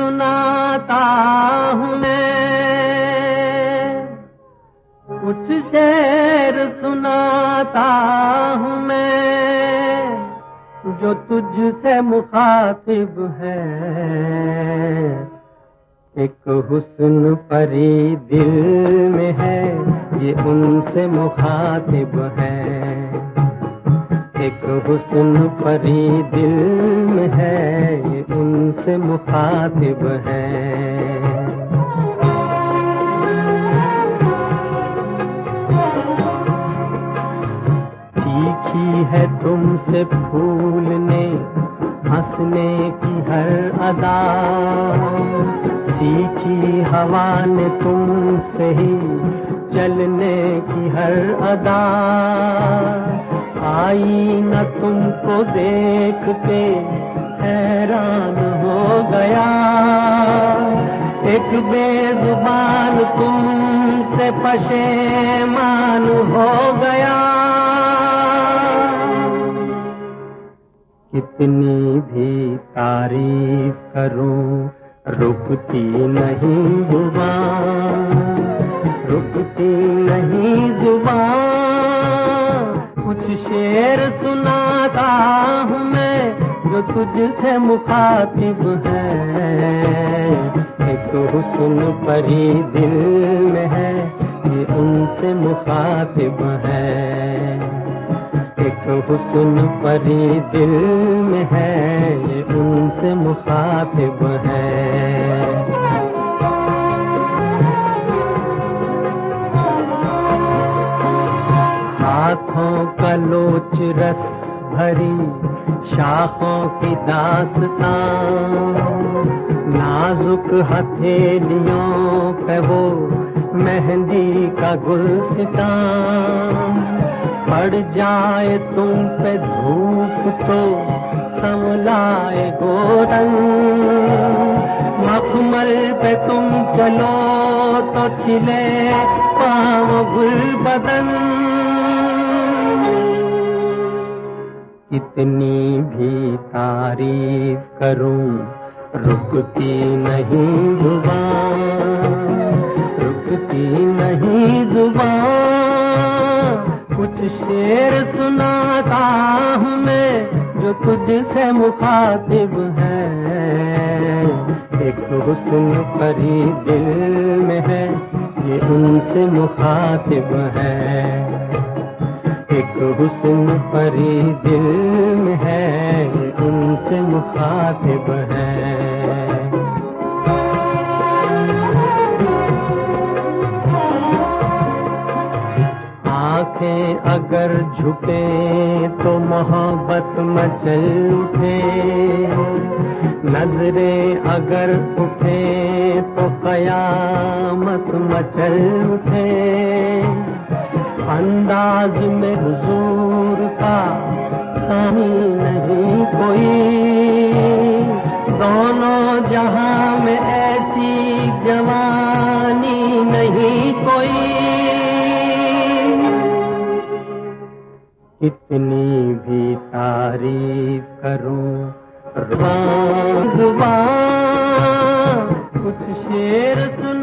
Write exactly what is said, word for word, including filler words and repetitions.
सुनाता हूँ मैं, कुछ शेर सुनाता हूँ मैं, जो तुझसे मुखातिब है। एक हुस्न परी दिल में है, ये उनसे मुखातिब है। एक हुस्न परी दिल में है, ये उनसे मुखातिब है। सीखी है तुमसे फूलने हंसने की हर अदा, सीखी हवा ने तुमसे ही चलने की हर अदा। आई न तुमको देख के हैरान हो गया, एक बेजुबान तुमसे पशेमान हो गया। कितनी भी तारीफ करूं रुकती नहीं जुबान, रुकती नहीं जुबान। कुछ शेर सुनाता हूँ मैं, जो तुझसे मुखातिब है। एक हुस्न परी दिल में है, ये उनसे मुखातिब है। एक हुस्न परी दिल में है, ये उनसे मुखातिब है। हाथों का लोच रस भरी शाखों की दास्तां, नाजुक हथेलियों पे वो मेहंदी का गुलसितां। पड़ जाए तुम पे धूप तो संवलाए गोरन, मखमल पे तुम चलो तो छिले पाँव गुल बदन। कितनी भी तारीफ करूं रुकती नहीं जुबान, रुकती नहीं जुबान। कुछ शेर सुनाता हूँ मैं, जो तुझसे मुखातिब है। एक हुस्न परी दिल में है, ये उनसे मुखातिब है। एक हुस्न परी दिल में है, ये उनसे मुखातिब है। आंखें अगर झुके तो मोहब्बत मचल उठे, नजरें अगर उठे तो कयामत मचल उठे। अंदाज में हुजूर का सानी नहीं कोई, दोनों जहां में ऐसी जवानी नहीं कोई। कितनी भी तारीफ करूं जुबान, जुबान कुछ शेर सुन